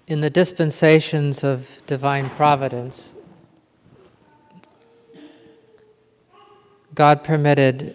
In the dispensations of divine providence, God permitted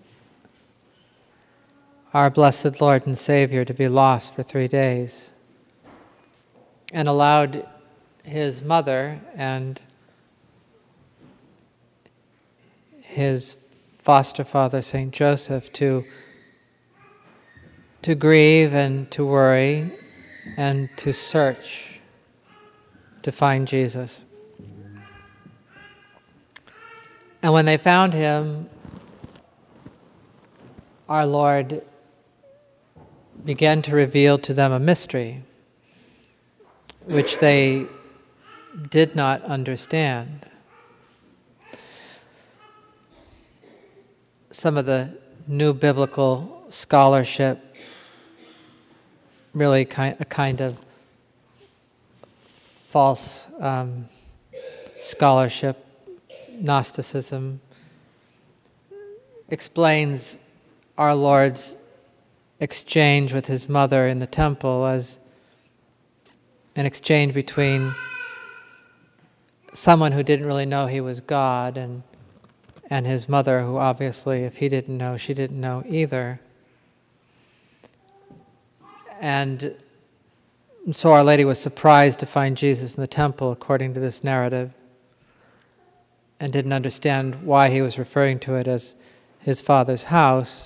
our blessed Lord and Savior to be lost for 3 days and allowed his mother and his foster father, St. Joseph, to grieve and to worry and to search to find Jesus. And when they found him, our Lord began to reveal to them a mystery which they did not understand. Some of the new biblical scholarship, really a kind of false scholarship, Gnosticism, explains our Lord's exchange with his mother in the temple as an exchange between someone who didn't really know he was God and his mother, who obviously, if he didn't know, she didn't know either. And so Our Lady was surprised to find Jesus in the temple, according to this narrative, and didn't understand why he was referring to it as his Father's house.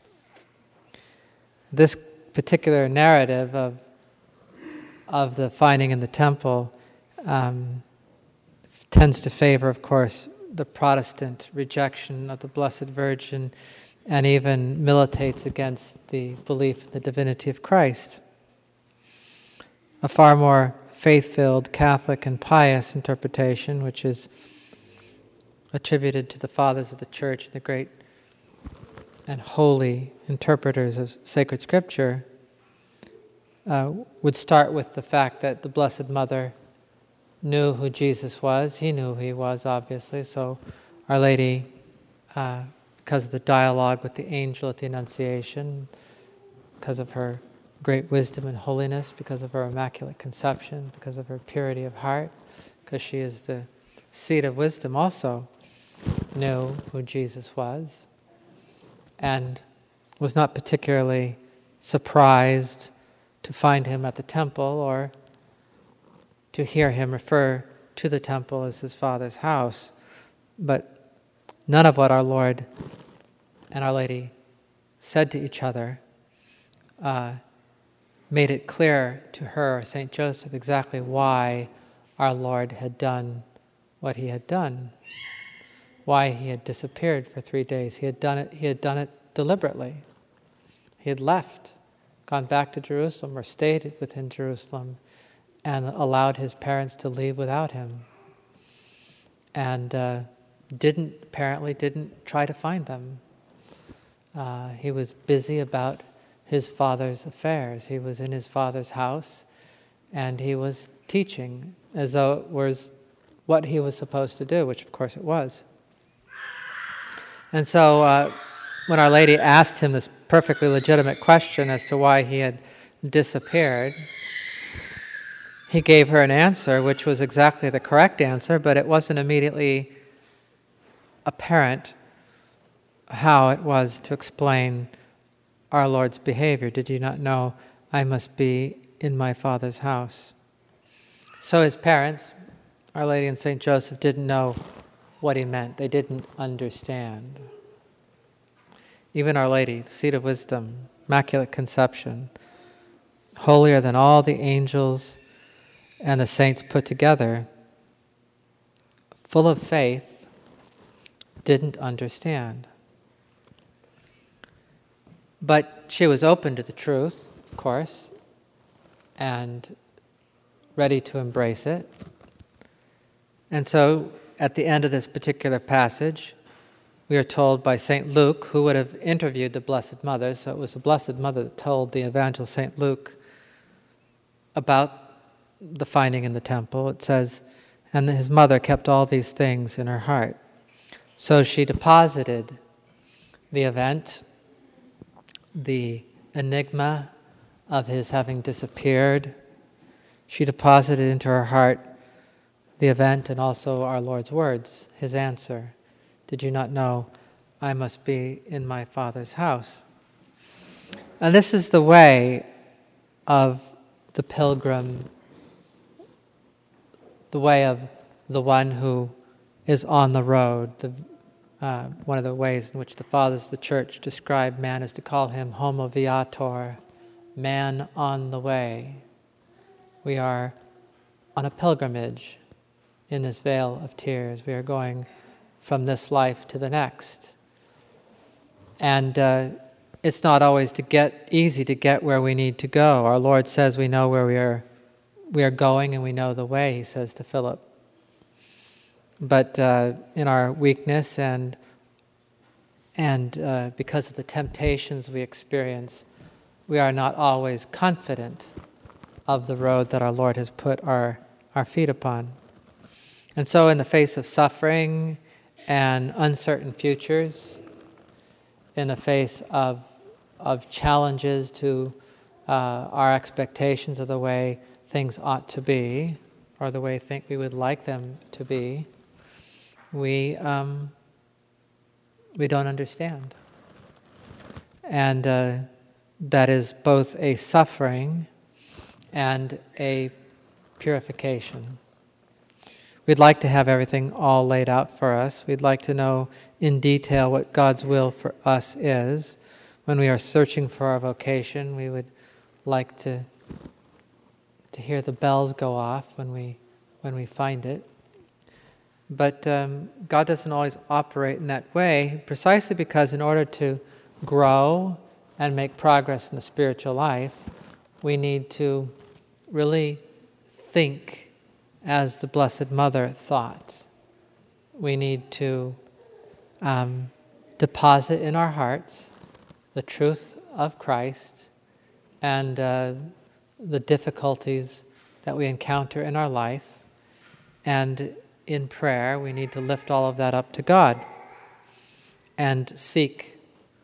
This particular narrative of the finding in the temple tends to favor, of course, the Protestant rejection of the Blessed Virgin, and even militates against the belief in the divinity of Christ. A far more faith-filled, Catholic, and pious interpretation, which is attributed to the Fathers of the Church, the great and holy interpreters of sacred Scripture, would start with the fact that the Blessed Mother knew who Jesus was. He knew who he was, obviously, so Our Lady, because of the dialogue with the angel at the Annunciation, because of her great wisdom and holiness, because of her Immaculate Conception, because of her purity of heart, because she is the seat of wisdom, also knew who Jesus was, and was not particularly surprised to find him at the temple or to hear him refer to the temple as his Father's house. But none of what our Lord and Our Lady said to each other made it clear to her, St. Joseph, exactly why our Lord had done what he had done, why he had disappeared for 3 days. He had done it deliberately. He had left, gone back to Jerusalem, or stayed within Jerusalem, and allowed his parents to leave without him, and apparently didn't try to find them. He was busy about his Father's affairs. He was in his Father's house, and he was teaching as though it was what he was supposed to do, which of course it was. And so when Our Lady asked him this perfectly legitimate question as to why he had disappeared, he gave her an answer which was exactly the correct answer, but it wasn't immediately apparent how it was to explain our Lord's behavior. Did you not know I must be in my Father's house? So his parents, Our Lady and St. Joseph, didn't know what he meant. They didn't understand. Even Our Lady, the seat of wisdom, Immaculate Conception, holier than all the angels and the saints put together, full of faith, didn't understand. But she was open to the truth, of course, and ready to embrace it. And so, at the end of this particular passage, we are told by St. Luke, who would have interviewed the Blessed Mother, so it was the Blessed Mother that told the evangelist St. Luke about the finding in the temple. It says, and his mother kept all these things in her heart. So she deposited the event, the enigma of his having disappeared. She deposited into her heart the event and also our Lord's words, his answer. Did you not know I must be in my Father's house? And this is the way of the pilgrim, the way of the one who is on the road. One of the ways in which the Fathers of the Church describe man is to call him homo viator, man on the way. We are on a pilgrimage in this vale of tears. We are going from this life to the next. And it's not always easy to get where we need to go. Our Lord says we know where we are going and we know the way, he says to Philip. But in our weakness and because of the temptations we experience, we are not always confident of the road that our Lord has put our feet upon. And so in the face of suffering and uncertain futures, in the face of challenges to our expectations of the way things ought to be, or the way we would like them to be, we don't understand. And that is both a suffering and a purification. We'd like to have everything all laid out for us. We'd like to know in detail what God's will for us is. When we are searching for our vocation, we would like to hear the bells go off when we find it. But God doesn't always operate in that way, precisely because in order to grow and make progress in the spiritual life, we need to really think as the Blessed Mother thought. We need to deposit in our hearts the truth of Christ and the difficulties that we encounter in our life. And in prayer, we need to lift all of that up to God and seek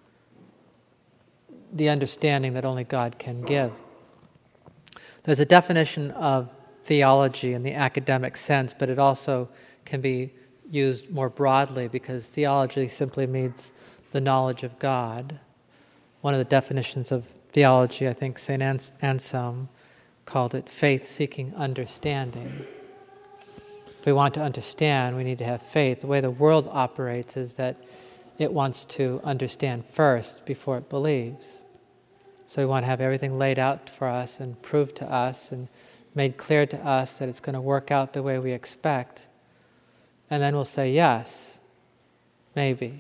the understanding that only God can give. There's a definition of theology in the academic sense, but it also can be used more broadly because theology simply means the knowledge of God. One of the definitions of theology, I think St. Anselm called it faith-seeking understanding. If we want to understand, we need to have faith. The way the world operates is that it wants to understand first before it believes. So we want to have everything laid out for us and proved to us and made clear to us that it's going to work out the way we expect. And then we'll say, yes, maybe.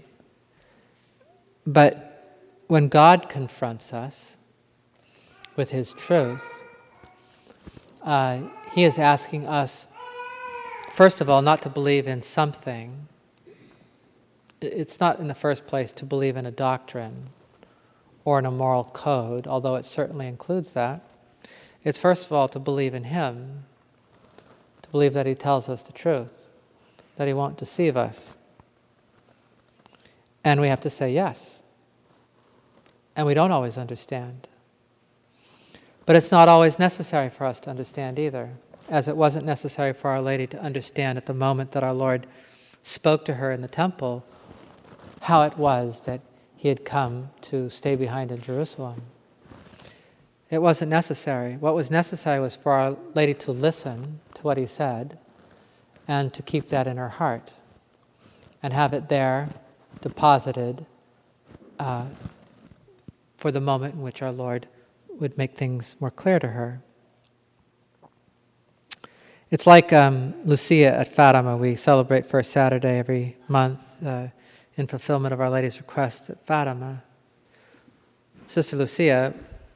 But when God confronts us with His truth, He is asking us, first of all, not to believe in something. It's not in the first place to believe in a doctrine or in a moral code, although it certainly includes that. It's first of all to believe in Him, to believe that He tells us the truth, that He won't deceive us. And we have to say yes. And we don't always understand. But it's not always necessary for us to understand either, as it wasn't necessary for Our Lady to understand at the moment that our Lord spoke to her in the temple how it was that He had come to stay behind in Jerusalem. It wasn't necessary. What was necessary was for Our Lady to listen to what He said and to keep that in her heart and have it there deposited for the moment in which our Lord would make things more clear to her. It's like Lucia at Fatima. We celebrate First Saturday every month in fulfillment of Our Lady's request at Fatima. Sister Lucia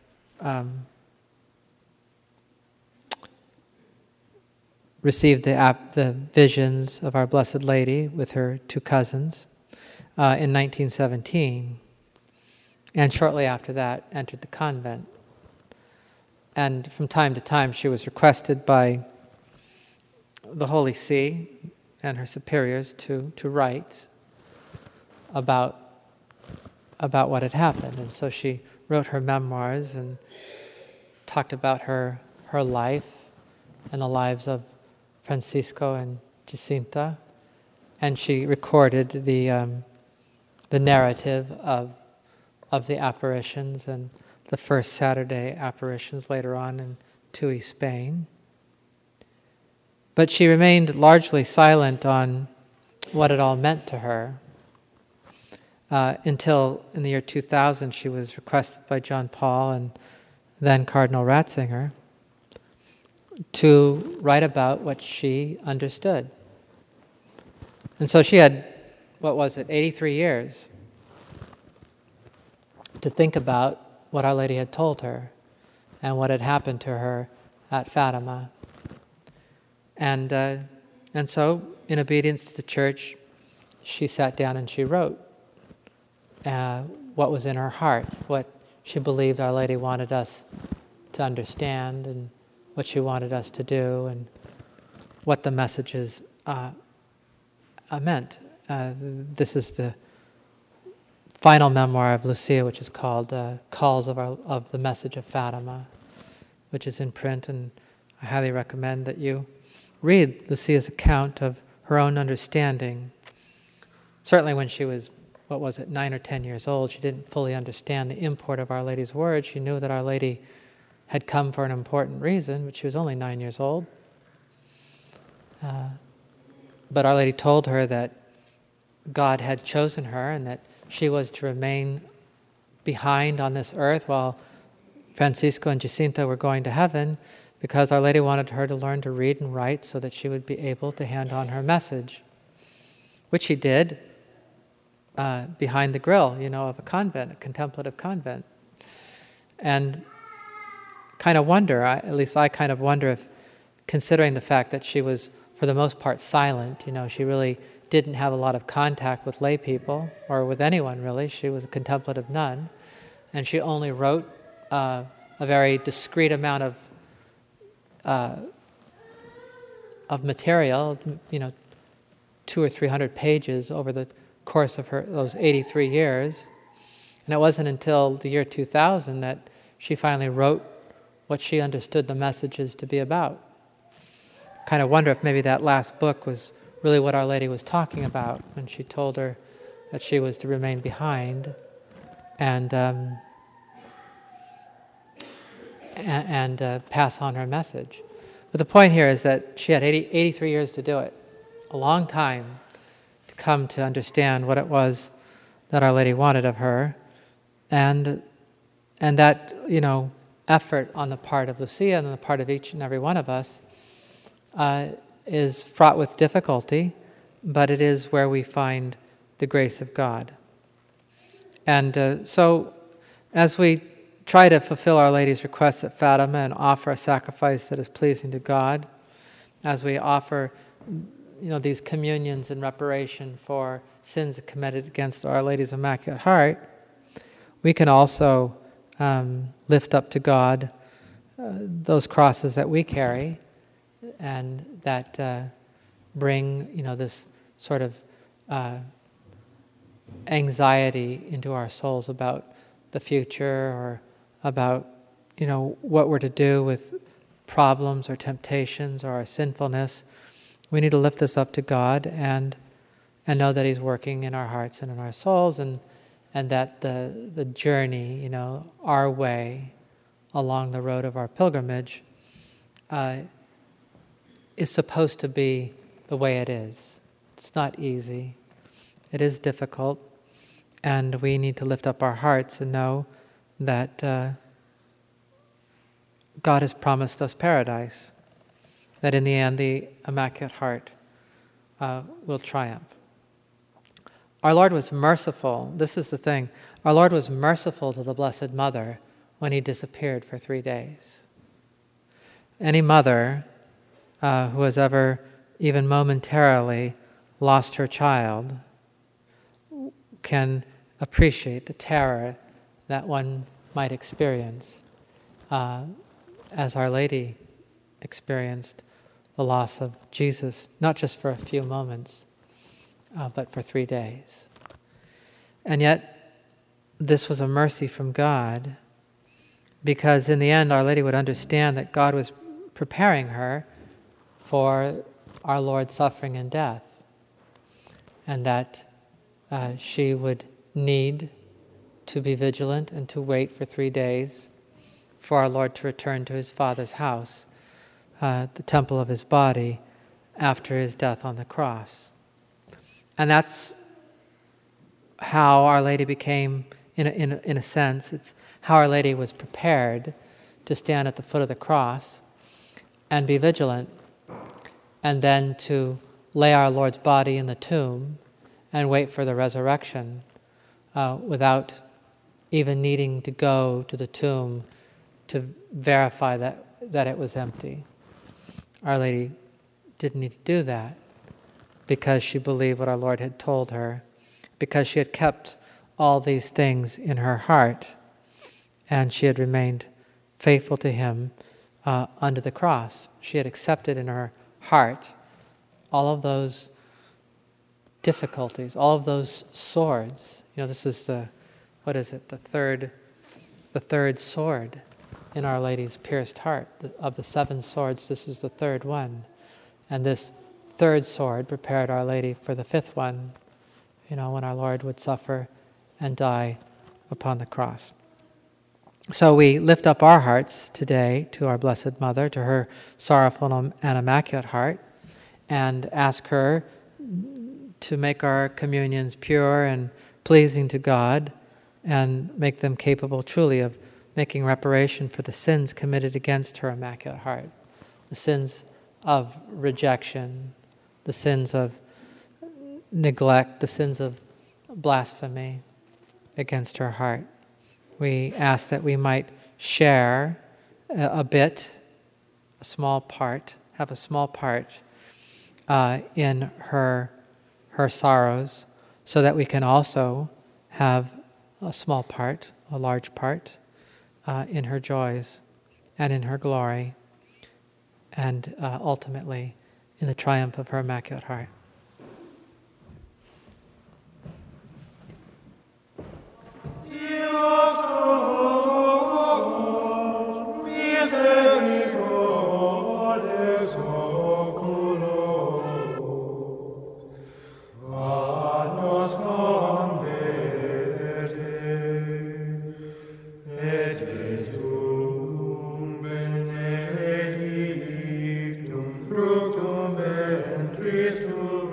received the visions of Our Blessed Lady with her two cousins in 1917, and shortly after that entered the convent. And from time to time she was requested by the Holy See and her superiors to write about what had happened. And so she wrote her memoirs and talked about her life and the lives of Francisco and Jacinta, and she recorded the narrative of the apparitions and the first Saturday apparitions later on in Tui, Spain. But she remained largely silent on what it all meant to her until in the year 2000 she was requested by John Paul and then Cardinal Ratzinger to write about what she understood. And so she had, 83 years to think about what Our Lady had told her and what had happened to her at Fatima. And so, in obedience to the Church, she sat down and she wrote what was in her heart, what she believed Our Lady wanted us to understand, and what she wanted us to do, and what the messages meant. This is the final memoir of Lucia, which is called Calls of the Message of Fatima, which is in print, and I highly recommend that you read Lucia's account of her own understanding. Certainly when she was, 9 or 10 years old, she didn't fully understand the import of Our Lady's words. She knew that Our Lady had come for an important reason, but she was only 9 years old. But Our Lady told her that God had chosen her and that she was to remain behind on this earth while Francisco and Jacinta were going to heaven, because Our Lady wanted her to learn to read and write so that she would be able to hand on her message, which she did behind the grill, of a convent, a contemplative convent. And kind of wonder, at least I kind of wonder if, considering the fact that she was, for the most part, silent, she really didn't have a lot of contact with lay people, or with anyone really. She was a contemplative nun, and she only wrote a very discrete amount of material, 200 or 300 pages over the course of those 83 years. And it wasn't until the year 2000 that she finally wrote what she understood the messages to be about. Kind of wonder if maybe that last book was really what Our Lady was talking about when she told her that she was to remain behind and pass on her message. But the point here is that she had 83 years to do it, a long time to come to understand what it was that Our Lady wanted of her, and that effort on the part of Lucia and on the part of each and every one of us is fraught with difficulty, but it is where we find the grace of God. And so as we try to fulfill Our Lady's requests at Fatima and offer a sacrifice that is pleasing to God, as we offer these communions in reparation for sins committed against Our Lady's Immaculate Heart, we can also lift up to God those crosses that we carry and that bring this sort of anxiety into our souls about the future, or about what we're to do with problems or temptations or our sinfulness. We need to lift this up to God and know that He's working in our hearts and in our souls, and that the journey, our way along the road of our pilgrimage is supposed to be the way it is. It's not easy. It is difficult, and we need to lift up our hearts and know that God has promised us paradise, that in the end the Immaculate Heart will triumph. Our Lord was merciful. This is the thing. Our Lord was merciful to the Blessed Mother when He disappeared for 3 days. Any mother who has ever, even momentarily, lost her child can appreciate the terror that one might experience, as Our Lady experienced the loss of Jesus, not just for a few moments, but for 3 days. And yet, this was a mercy from God, because in the end, Our Lady would understand that God was preparing her for our Lord's suffering and death, and that she would need to be vigilant and to wait for 3 days for our Lord to return to his Father's house, the temple of his body, after his death on the cross. And that's how Our Lady became, in a sense, it's how Our Lady was prepared to stand at the foot of the cross and be vigilant, and then to lay our Lord's body in the tomb and wait for the resurrection without even needing to go to the tomb to verify that it was empty. Our Lady didn't need to do that because she believed what our Lord had told her, because she had kept all these things in her heart, and she had remained faithful to him under the cross. She had accepted in her heart all of those difficulties, all of those swords. This is the third sword in Our Lady's pierced heart. Of the 7 swords, this is the third one. And this third sword prepared Our Lady for the 5th one, when our Lord would suffer and die upon the cross. So we lift up our hearts today to our Blessed Mother, to her sorrowful and immaculate heart, and ask her to make our communions pure and pleasing to God, and make them capable truly of making reparation for the sins committed against her Immaculate Heart, the sins of rejection, the sins of neglect, the sins of blasphemy against her heart. We ask that we might share a small part in her sorrows, so that we can also have a small part, a large part, in her joys and in her glory, and ultimately in the triumph of her Immaculate Heart. Fructum ventris tuum,